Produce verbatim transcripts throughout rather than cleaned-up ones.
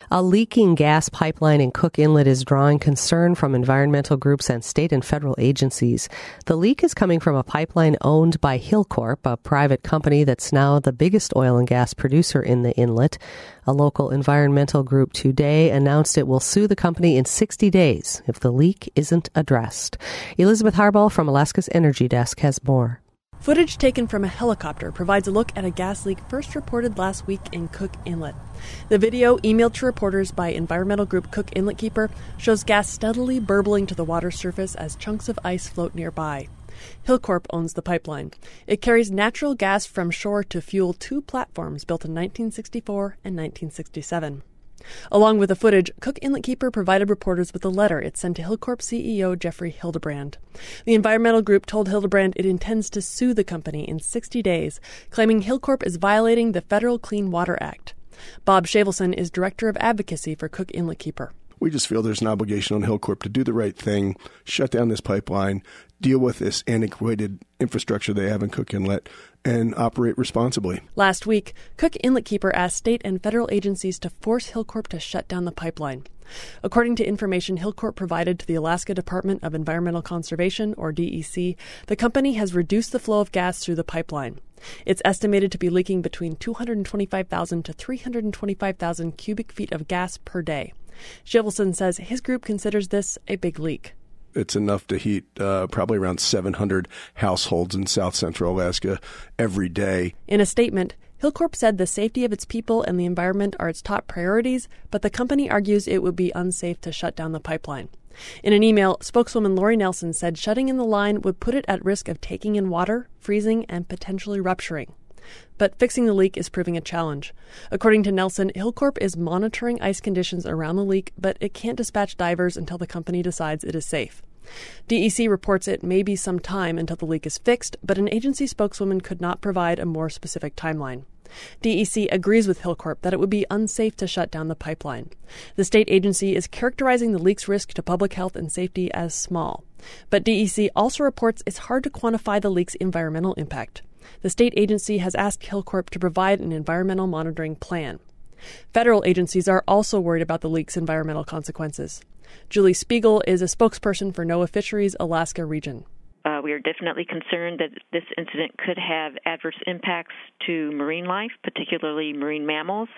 A leaking gas pipeline in Cook Inlet is drawing concern from environmental groups and state and federal agencies. The leak is coming from a pipeline owned by Hilcorp, a private company that's now the biggest oil and gas producer in the inlet. A local environmental group today announced it will sue the company in sixty days if the leak isn't addressed. Elizabeth Harbaugh from Alaska's Energy Desk has more. Footage taken from a helicopter provides a look at a gas leak first reported last week in Cook Inlet. The video, emailed to reporters by environmental group Cook Inlet Keeper, shows gas steadily burbling to the water surface as chunks of ice float nearby. Hilcorp owns the pipeline. It carries natural gas from shore to fuel two platforms built in nineteen sixty-four and nineteen sixty-seven. Along with the footage, Cook Inlet Keeper provided reporters with a letter it sent to Hilcorp C E O Jeffrey Hildebrand. The environmental group told Hildebrand it intends to sue the company in sixty days, claiming Hilcorp is violating the Federal Clean Water Act. Bob Shavelson is Director of Advocacy for Cook Inlet Keeper. We just feel there's an obligation on Hilcorp to do the right thing, shut down this pipeline, deal with this antiquated infrastructure they have in Cook Inlet, and operate responsibly. Last week, Cook Inlet Keeper asked state and federal agencies to force Hilcorp to shut down the pipeline. According to information Hilcorp provided to the Alaska Department of Environmental Conservation, or D E C, the company has reduced the flow of gas through the pipeline. It's estimated to be leaking between two hundred twenty-five thousand to three hundred twenty-five thousand cubic feet of gas per day. Shavelson says his group considers this a big leak. It's enough to heat uh, probably around seven hundred households in south central Alaska every day. In a statement, Hilcorp said the safety of its people and the environment are its top priorities, but the company argues it would be unsafe to shut down the pipeline. In an email, spokeswoman Lori Nelson said shutting in the line would put it at risk of taking in water, freezing, and potentially rupturing. But fixing the leak is proving a challenge. According to Nelson, Hilcorp is monitoring ice conditions around the leak, but it can't dispatch divers until the company decides it is safe. D E C reports it may be some time until the leak is fixed, but an agency spokeswoman could not provide a more specific timeline. D E C agrees with Hilcorp that it would be unsafe to shut down the pipeline. The state agency is characterizing the leak's risk to public health and safety as small. But D E C also reports it's hard to quantify the leak's environmental impact. The state agency has asked Hilcorp to provide an environmental monitoring plan. Federal agencies are also worried about the leak's environmental consequences. Julie Spiegel is a spokesperson for NOAA Fisheries Alaska Region. Uh, we are definitely concerned that this incident could have adverse impacts to marine life, particularly marine mammals.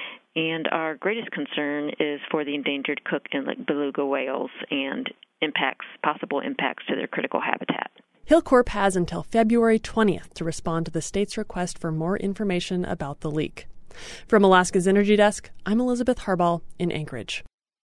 And our greatest concern is for the endangered Cook Inlet beluga whales and impacts, possible impacts to their critical habitat. Hilcorp has until February twentieth to respond to the state's request for more information about the leak. From Alaska's Energy Desk, I'm Elizabeth Harbaugh in Anchorage.